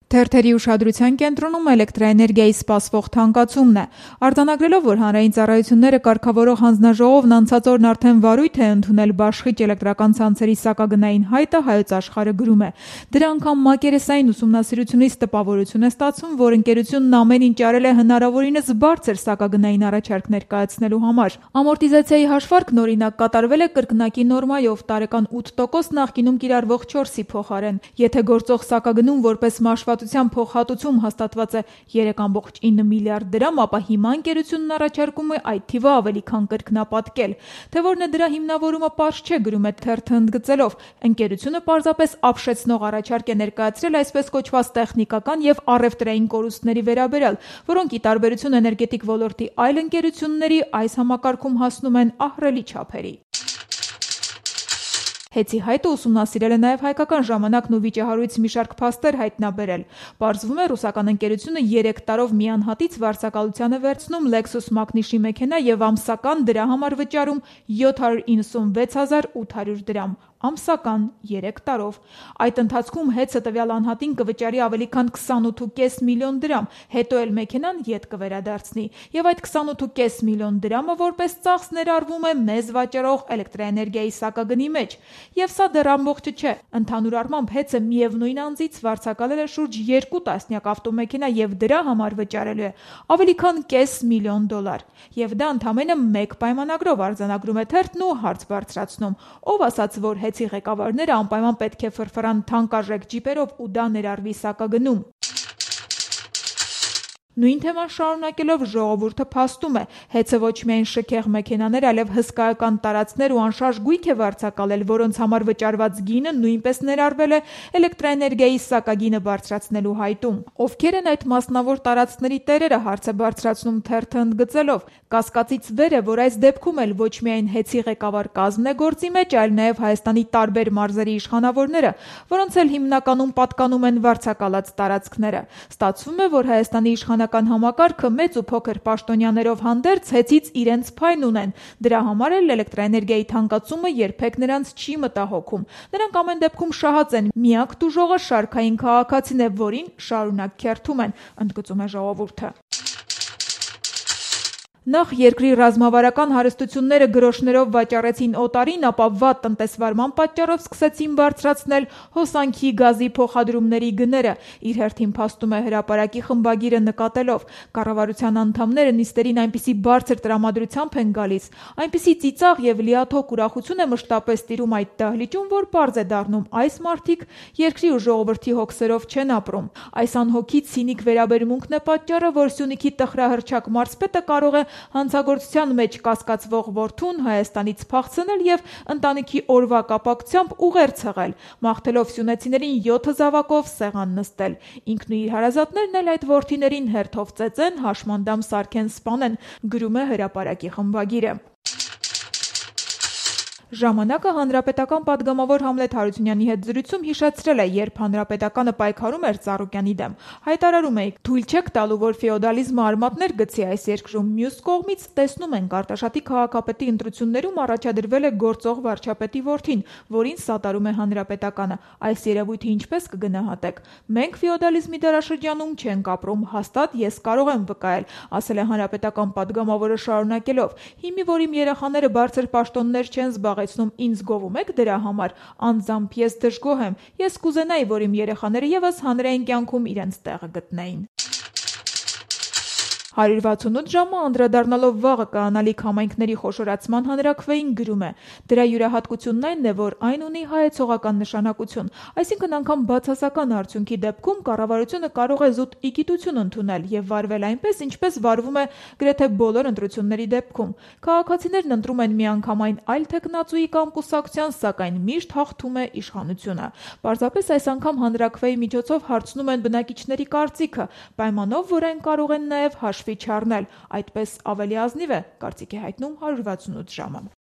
Թերթերի ուշադրության կենտրոնում էլեկտրաէներգիայի սպասվող թանկացումն է։ Արձանագրելով, որ հանրային ծառայությունները կարգավորող հանձնաժողովն անցած օրն արդեն վարույթ է ընդունել բաշխիչ էլեկտրական ցանցերի սակագնային հայտը, Հայոց Աշխարհը գրում է. դրա անգամ մակերեսային ուսումնասիրությունից տպավորություն է ստացվում, որ ընկերությունն ամեն ինչ արել է հնարավորինս բարձր սակագնային առաջարկ ներկայացնելու համար։ Ամորտիզացիայի հաշվարկն օրինակ կատարվել է կրկնակի նորմայով, տարեկան 8% նախկինում կիրառվող 4-ի փոխարեն։ Եթե գործող սակագնում որպես մաշվածության փոխհատուցում հաստատված է 3,9 միլիարդ դրամ, ապա հիմա ընկերությունն առաջարկում է այդ թիվը ավելի քան կրկնապատկել։ Թե որն է դրա հիմնավորումը, պարզ չէ, գրում է թերթը ընդգծելով. ընկերությունը պարզապես ապշեցնող առաջարկ է ներկայացրել այսպես կոչված տեխնիկական եւ առևտրային կորուստների վերաբերյալ, որոնք ի տարբերություն էներգետիկ ոլորտի այլ ընկերությունների այս համակարգում հասնում են ահռելի չափերի։ Հեցի հայտը ուսումնասիրել է նաև Հայկական ժամանակն ու վիճահարույց մի շարք փաստեր հայտնաբերել։ Պարզվում է, ռուսական ընկերությունը 3 տարով մի անհատից վարձակալության է վերցնում Lexus Magnish-ի մեքենա եւ ամսական դրա համար վճարում 796,800 դրամ։ Ամսական 3 տարով։ Այդ ընթացքում հեծը տվյալ անհատին կվճարի ավելի քան 28,5 միլիոն դրամ, հետո էլ մեքենան ետ կվերադարձնի։ Եվ այդ 28,5 միլիոն դրամը որպես ծախս ներառվում է մեզ վաճառող էլեկտրաէներգիայի սակագնի մեջ։ Եվ սա դեռ ամբողջը չէ։ Ընդհանուր առմամբ հեծը միևնույն անձից վարձակալել է շուրջ 2 տասնյակ ավտոմեքենա եւ դրա համար վճարելու է ավելի քան $500,000։ Եվ դա ընդամենը մեկ պայմանագրով, արձանագրում է թերթն ու հարց բարձրացնում. ով ասաց, որ հեծի ղեկավարները անպայման պետք է ֆրֆրան թանկարժեք ջիպերով ու դա ներառվի սակագնում։ Նույն թեման շարունակելով ժողովուրդը փաստում է. հեծը ոչ միայն շքեղ մեքենաներ, այլև հսկայական տարածքներ ու անշարժ գույք է վարձակալել, որոնց համար վճարված գինը նույնպես ներառվել է էլեկտրաէներգիայի սակագինը բարձրացնելու հայտում։ Ովքեր են այդ մասնավոր տարածքների տերերը, հարց է բարձրացնում թերթը ընդգծելով. կասկածից վեր է, որ այս դեպքում էլ ոչ միայն հեծի ղեկավար կազմն է գործի մեջ, այլ նաև Հայաստանի տարբեր մարզերի իշխանավորները, որոնց էլ հիմնականում պատկանում են վարձակալած տարածքները։ Ստացվում է, որ Հայաստանի իշխանական համակարգը մեծ ու փոքր պաշտոնյաներով հանդերձ հեծից իրենց փայն ունեն։ Դրա համար էլ էլեկտրաէներգիայի թանկացումը երբեք նրանց չի մտահոգում։ Նրանք ամեն դեպքում շահած են, միակ տուժողը շարքային քաղաքացին է, որին շարունակ քերթում են, ընդգծում է ժողովուրդը։ Նախ երկրի ռազմավարական հարստությունները գրոշներով վաճառեցին օտարին, ապա վատ տնտեսվարման պատճառով սկսեցին բարձրացնել հոսանքի գազի փոխադրումների գները։ Իր հերթին փաստում է Հրապարակի խմբագիրը նկատելով. կառավարության անդամները նիստերին այնպիսի բարձր տրամադրությամբ են գալիս, այնպիսի ծիծաղ եւ լիաթոք ուրախություն է մշտապես տիրում այդ դահլիճում, որ պարզ է դառնում այս մարդիկ երկրի ու ժողովրդի հոգսերով չեն ապրում։ Այս անհոգի ցինիկ վերաբերմունքն է պատճառը, որ Սյունիքի տխրահռչակ մարզպետը կարող է հանցագործության մեջ կասկածվող որդուն Հայաստանից փախցնել եւ ընտանիքի օրվա կապակցությամբ ուղերձ հղել, մաղթելով սյունեցիներին 7 զավակով սեղան նստել։ Ինքն ու իր հարազատներն էլ այդ որդիներին հերթով ծեծեն, հաշմանդամ սարքեն, սպանեն, գրում է Հրապարակի խմբագիրը։ Ժամանակը հանրապետական պատգամավոր Համլետ Հարությունյանի հետ զրույցում հիշեցրել է, երբ հանրապետականը պայքարում էր Ծառուկյանի դեմ, հայտարարում է. թույլ չեք տալու, որ ֆեոդալիզմը արմատներ գցի այս երկրում, մյուս կողմից տեսնում ենք Արտաշատի քաղաքապետի ընտրություններում առաջադրվել է գործող վարչապետի որդին, որին սատարում է հանրապետականը։ Այս երևույթը ինչպես կգնահատեք։ Մենք ֆեոդալիզմի դարաշրջանում չենք ապրում, հաստատ ես կարող եմ վկայել, ասել է հանրապետական պատգամավորը շարունակելով. հիմի որ իմ երեխաները բարձր պաշտոններ չեն զբաղեցնում, ինձ գովում եք դրա համար, անձամբ ես դժգոհ եմ, ես կուզենայի, որ իմ երեխաները եւս հանրային կյանքում իրենց տեղը գտնեին։ 168 ժամը անդրադառնալով վաղը կանալիք համայնքների խոշորացման հանրաքվեին գրում է. դրա յուրահատկությունն այն է, որ այն ունի հայեցողական նշանակություն, այսինքն անգամ բացասական արդյունքի դեպքում կառավարությունը կարող է զուտ իգիտություն ընդունել եւ վարվել այնպես, ինչպես վարվում է գրեթե բոլոր ընտրությունների դեպքում։ Քաղաքացիներն ընտրում են միանգամայն այլ թեկնածուի կամ կուսակցության, սակայն միշտ հաղթում է իշխանությունը։ Պարզապես այս անգամ հանրաքվեի միջոցով հարցնում են բնակիչների կարծիքը, պայմանով, որ այն կարող են նաեւ հաշվի չառնել, այդպես ավելի ազնիվ է, կարծիք է հայտնում 168 ժամը։